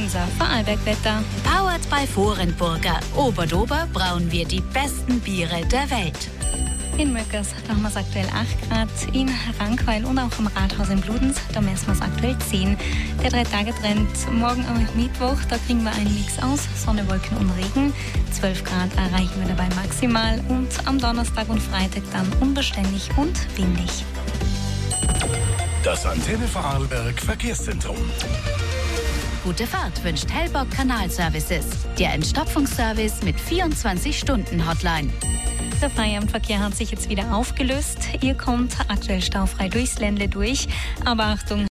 unser Vorarlberg-Wetter. Powered by Vorenburger. Oberdober brauen wir die besten Biere der Welt. In Möckers, da haben wir es aktuell 8 Grad, in Rankweil und auch im Rathaus in Bludenz, da messen wir es aktuell 10. Der 3-Tage-Trend morgen am Mittwoch, da kriegen wir einen Mix aus Sonne, Wolken und Regen. 12 Grad erreichen wir dabei maximal und am Donnerstag und Freitag dann unbeständig und windig. Das Antenne Vorarlberg Verkehrszentrum. Gute Fahrt wünscht Hellbock Kanalservices. Der Entstopfungsservice mit 24-Stunden-Hotline. Der Feierabendverkehr hat sich jetzt wieder aufgelöst. Ihr kommt aktuell staufrei durchs Ländle durch. Aber Achtung!